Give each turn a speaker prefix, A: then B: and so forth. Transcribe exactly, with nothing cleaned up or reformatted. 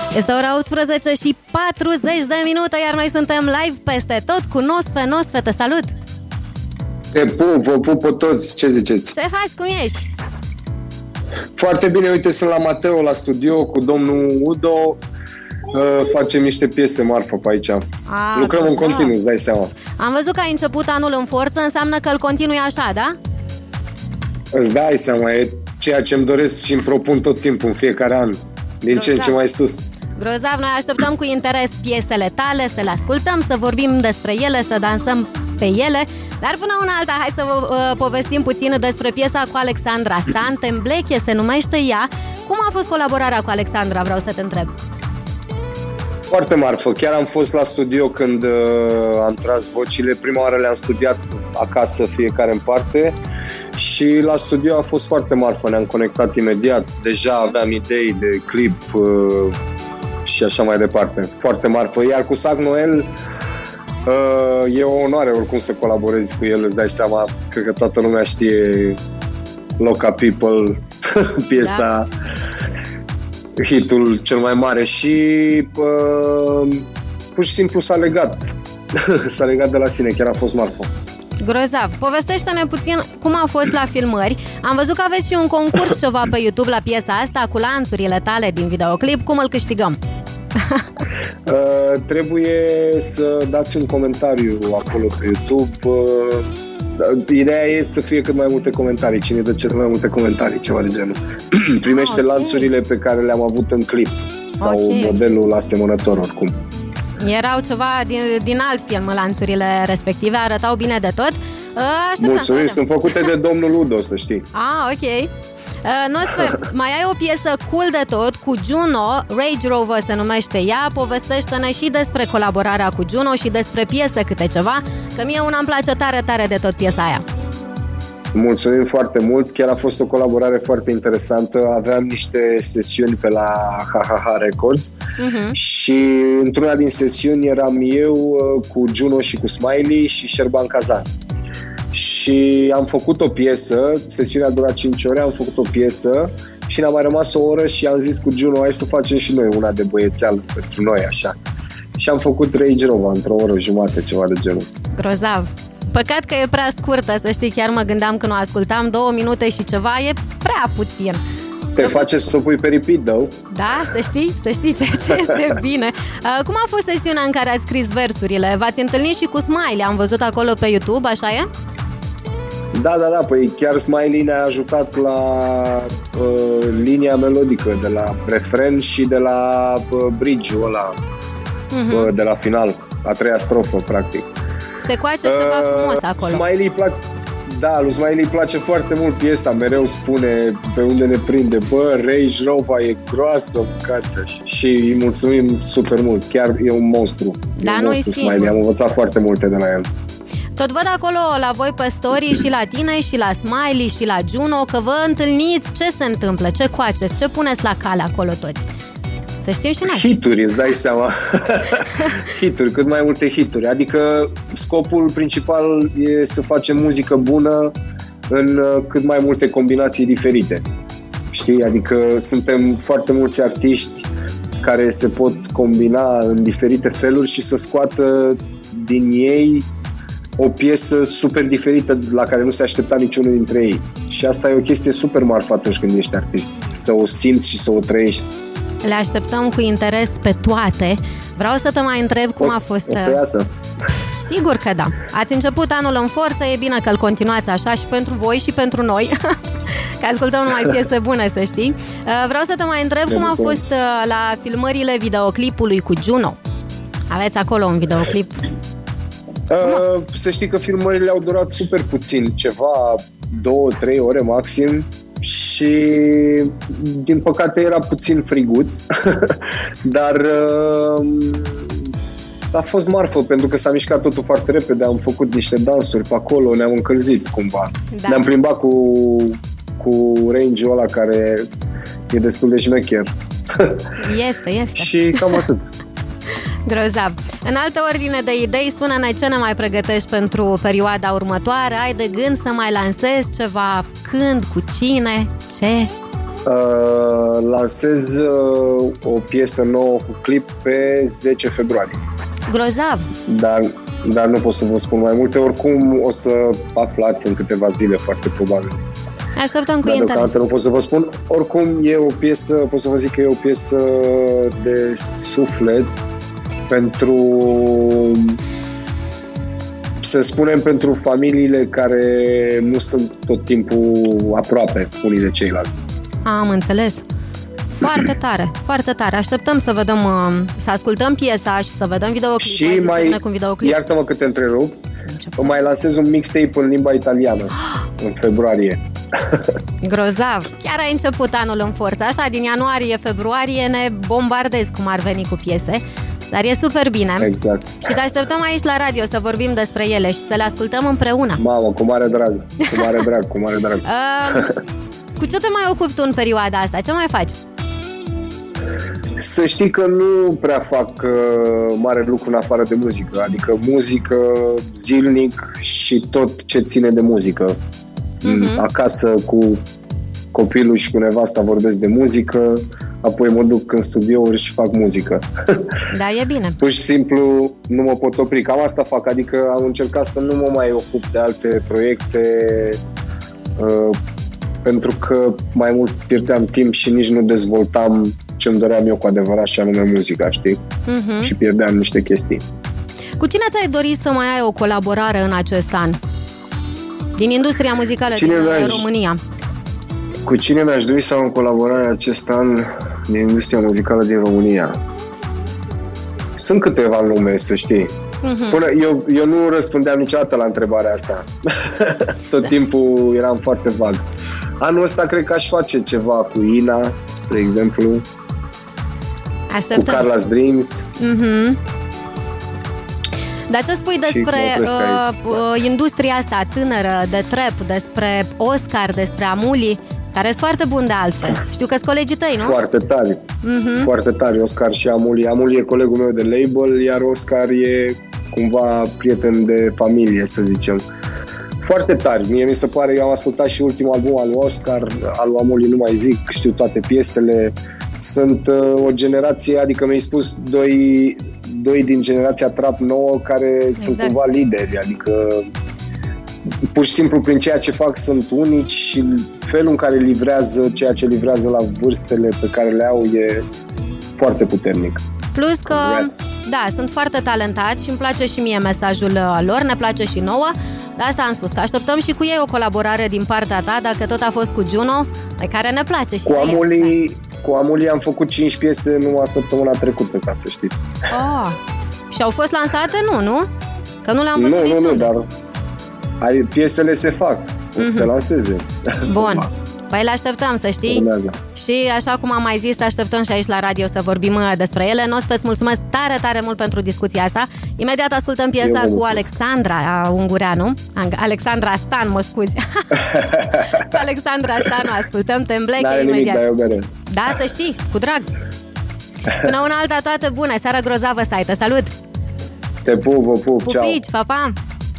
A: Este ora unsprezece și patruzeci de minute, iar noi suntem live peste tot cu Nosfe. Nosfe, te salut!
B: Te pup, vă pup pe toți, ce ziceți?
A: Ce faci, cum ești?
B: Foarte bine, uite, sunt la Mateo, la studio, cu domnul Udo. Uh, facem niște piese marfă pe aici. A, Lucrăm în continuu, îți dai seama.
A: Am văzut că ai început anul în forță, înseamnă că îl continui așa, da?
B: Îți dai seama, e ceea ce îmi doresc și îmi propun tot timpul, în fiecare an. Din Grozav. Ce în ce mai sus.
A: Grozav, noi așteptăm cu interes piesele tale, să le ascultăm, să vorbim despre ele, să dansăm pe ele. Dar până una alta, hai să vă uh, povestim puțin despre piesa cu Alexandra Stan. Te îmbleche, se numește ea. Cum a fost colaborarea cu Alexandra, vreau să te întreb?
B: Foarte marfă. Chiar am fost la studio când uh, am tras vocile. Prima oară le-am studiat acasă, fiecare în parte. Și la studio a fost foarte marfă. Ne-am conectat imediat. Deja aveam idei de clip uh, și așa mai departe. Foarte marfă. Iar cu Sac Noel uh, e o onoare oricum să colaborezi cu el. Îți dai seama, cred că toată lumea știe Loca People, piesa... Da. Hitul cel mai mare și uh, pur și simplu s-a legat s-a legat de la sine, chiar a fost marfă.
A: Grozav, povestește-ne puțin cum a fost la filmări. Am văzut că aveți și un concurs ceva pe YouTube la piesa asta cu lanțurile tale din videoclip. Cum îl câștigăm?
B: uh, Trebuie să dați un comentariu acolo pe YouTube. uh, Ideea e să fie cât mai multe comentarii. Cine dă cel mai multe comentarii, ceva de genul primește okay. lanțurile pe care le-am avut în clip. Sau okay. modelul asemănător oricum.
A: Erau ceva din, din alt film, lanțurile respective. Arătau bine de tot. Așteptam.
B: Mulțumim, sunt făcute de domnul Udo, să știi.
A: Ah, ok. Nosfe, mai ai o piesă cool de tot cu Juno, Range Rover se numește ea. Povestește-ne și despre colaborarea cu Juno și despre piesă câte ceva, că mie una îmi place tare, tare de tot piesa aia.
B: Mulțumim foarte mult, chiar a fost o colaborare foarte interesantă. Aveam niște sesiuni pe la Ha Ha Ha Records uh-huh. și într-una din sesiuni eram eu cu Juno și cu Smiley și Șerban Kazan. Și am făcut o piesă, sesiunea a durat cinci ore, am făcut o piesă și ne-a mai rămas o oră și am zis cu Juno, hai să facem și noi una de băiețeală pentru noi, așa. Și am făcut Range Rover într-o oră jumate, ceva de genul.
A: Grozav. Păcat că e prea scurtă, să știi, chiar mă gândeam când o ascultam, două minute și ceva, e prea puțin.
B: Te să face să o pui pe repeat, though.
A: Da, să știi, să știi ce, ce este bine. Uh, cum a fost sesiunea în care ați scris versurile? V-ați întâlnit și cu Smiley, am văzut acolo pe YouTube, așa e?
B: Da, da, da, păi chiar Smiley ne-a ajutat la uh, linia melodică, de la refren și de la uh, bridge-ul ăla, uh-huh. uh, de la final, a treia strofă, practic.
A: Se coace ceva uh, frumos acolo.
B: Smiley place, da, lui Smiley îi place foarte mult piesa, mereu spune pe unde ne prinde, bă, Range Rover e groasă, bucața. Și îi mulțumim super mult, chiar e un monstru.
A: Da,
B: e un
A: nu
B: monstru Smiley, am învățat foarte multe de la el.
A: Tot văd acolo la voi pe story și la tine și la Smiley și la Juno că vă întâlniți, ce se întâmplă, ce coaceți, ce puneți la cale acolo toți. Să știm și noi.
B: Hituri, îți dai seama. Hituri, cât mai multe hituri. Adică scopul principal e să facem muzică bună în cât mai multe combinații diferite. Știi? Adică suntem foarte mulți artiști care se pot combina în diferite feluri și să scoată din ei o piesă super diferită la care nu se aștepta niciunul dintre ei. Și asta e o chestie super marfă atunci când ești artist. Să o simți și să o trăiești.
A: Le așteptăm cu interes pe toate. Vreau să te mai întreb cum
B: o,
A: a fost...
B: O să iasă.
A: Sigur că da. Ați început anul în forță, e bine că îl continuați așa și pentru voi și pentru noi. Că ascultăm numai piese bune, să știi. Vreau să te mai întreb cum a fost la filmările videoclipului cu Juno. Aveți acolo un videoclip?
B: Uh, să știi că filmările au durat super puțin, ceva două, trei ore maxim și din păcate era puțin friguț, dar uh, a fost marfă pentru că s-a mișcat totul foarte repede, am făcut niște dansuri pe acolo, ne-am încălzit cumva. Da. Ne-am plimbat cu, cu range-ul ăla care e destul de șmecher.
A: Este, este.
B: Și cam atât.
A: Grozav. În altă ordine de idei, spune-ne ce ne mai pregătești pentru perioada următoare. Ai de gând să mai lansezi ceva? Când? Cu cine? Ce?
B: Uh, lansez uh, o piesă nouă cu clip pe zece februarie.
A: Grozav!
B: Dar, dar nu pot să vă spun mai multe, oricum o să aflați în câteva zile, foarte probabil.
A: Așteptăm cu
B: dar
A: interes.
B: Deocamdată nu pot să vă spun. Oricum e o piesă, pot să vă zic că e o piesă de suflet pentru, să spunem, pentru familiile care nu sunt tot timpul aproape unii de ceilalți.
A: Am înțeles. Foarte tare, foarte tare. Așteptăm să vedem, să ascultăm piesa și să vedem videoclipul.
B: Și mai, iartă-mă că te întrerup, mai lansez un mixtape în limba italiană în februarie.
A: Grozav! Chiar ai început anul în forță. Așa, din ianuarie, februarie ne bombardezi cum ar veni cu piese. Dar e super bine.
B: Exact.
A: Și te așteptăm aici la radio să vorbim despre ele și să le ascultăm împreună.
B: Mamă, cu mare drag, cu mare drag, cu mare drag.
A: uh, Cu ce te mai ocupi tu în perioada asta? Ce mai faci?
B: Să știi că nu prea fac uh, mare lucru în afară de muzică. Adică muzică zilnic și tot ce ține de muzică. Uh-huh. Acasă cu copilul și cu nevasta vorbesc de muzică, apoi mă duc în studiouri și fac muzică.
A: Da, e bine.
B: Pur și simplu nu mă pot opri. Cam asta fac, adică am încercat să nu mă mai ocup de alte proiecte uh, pentru că mai mult pierdeam timp și nici nu dezvoltam ce-mi doream eu cu adevărat, și anume muzica, știi? Uh-huh. Și pierdeam niște chestii.
A: Cu cine ți-ai dorit să mai ai o colaborare în acest an? Din industria muzicală cine din România.
B: Cu cine mi-aș dori să am o colaborare acest an din industria muzicală din România? Sunt câteva nume, să știi. Uh-huh. Până, eu, eu nu răspundeam niciodată la întrebarea asta. Tot da. timpul eram foarte vag. Anul ăsta cred că aș face ceva cu Ina, spre exemplu.
A: Așteptăm.
B: Cu Carla's Dreams.
A: Uh-huh. Dar ce spui despre uh, uh, industria asta tânără de trap, despre Oscar, despre Amuli, care sunt foarte buni de altfel? Știu că sunt colegii tăi, nu?
B: Foarte tari, uh-huh. foarte tari, Oscar și Amuli. Amuli e colegul meu de label, iar Oscar e cumva prieten de familie, să zicem. Foarte tari, mie mi se pare, eu am ascultat și ultimul album al lui Oscar, al lui Amuli nu mai zic, știu toate piesele. Sunt uh, o generație, adică mi-ai spus doi, doi din generația trap nouă care exact. sunt cumva lideri, adică pur și simplu prin ceea ce fac sunt unici și felul în care livrează ceea ce livrează la vârstele pe care le au e foarte puternic.
A: Plus că, Congrats. da, sunt foarte talentați și îmi place și mie mesajul lor, ne place și nouă. De asta am spus, că așteptăm și cu ei o colaborare din partea ta, dacă tot a fost cu Juno, de care ne place și
B: cu Amuli, cu Amuli am făcut cinci piese numai săptămâna trecută, ca să știți.
A: Oh, și au fost lansate? Nu, nu? Că nu le-am văzut
B: Nu,
A: niciunde.
B: nu, nu, dar ai, piesele se fac, o să mm-hmm. se lanseze.
A: Bun. Păi le așteptăm, să știi.
B: Urmează.
A: Și așa cum am mai zis, te așteptăm și aici la radio să vorbim despre ele. Nosfe, îți mulțumesc tare, tare mult pentru discuția asta. Imediat ascultăm piesa cu Alexandra Ungureanu. Alexandra Stan, mă scuzi. Alexandra Stanu, ascultăm, te îmbleche imediat.
B: Nimic,
A: da, să știi, cu drag. Până una alta, toate bune. Seară grozavă să ai. Te salut.
B: Te pup, vă pup, ceau.
A: Pupici, pa, pa.